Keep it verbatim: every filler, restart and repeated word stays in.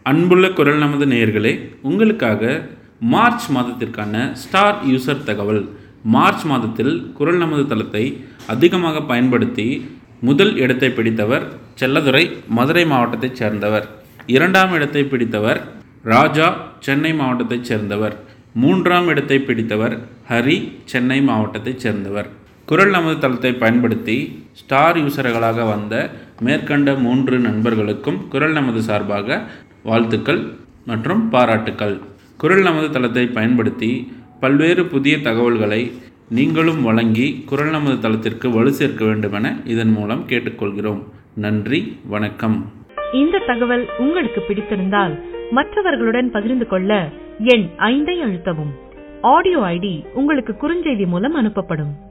அன்புள்ள குரல் நமது நேயர்களே, உங்களுக்காக மார்ச் மாதத்திற்கான ஸ்டார் யூசர் தகவல். மார்ச் மாதத்தில் குரல் நமது தளத்தை அதிகமாக பயன்படுத்தி முதல் இடத்தை பிடித்தவர் செல்லதுரை, மதுரை மாவட்டத்தைச் சேர்ந்தவர். இரண்டாம் இடத்தை பிடித்தவர் ராஜா, சென்னை மாவட்டத்தைச் சேர்ந்தவர். மூன்றாம் இடத்தை பிடித்தவர் ஹரி, சென்னை மாவட்டத்தைச் சேர்ந்தவர். குரல் நமது தளத்தை பயன்படுத்தி ஸ்டார் யூசர்களாக வந்த மேற்கண்ட மூன்று நண்பர்களுக்கும் குரல் நமது சார்பாக வாழ்த்துக்கள் மற்றும் பாராட்டுக்கள். குரல் நமது தளத்தை பயன்படுத்தி பல்வேறு புதிய தகவல்களை நீங்களும் வழங்கி குரல் நமது தளத்திற்கு வலு சேர்க்க வேண்டுமென இதன் மூலம் கேட்டுக்கொள்கிறோம். நன்றி, வணக்கம். இந்த தகவல் உங்களுக்கு பிடித்திருந்தால் மற்றவர்களுடன் பகிர்ந்து கொள்ள எண் ஐந்தை அழுத்தவும். ஆடியோ ஐடி உங்களுக்கு குறுஞ்செய்தி மூலம் அனுப்பப்படும்.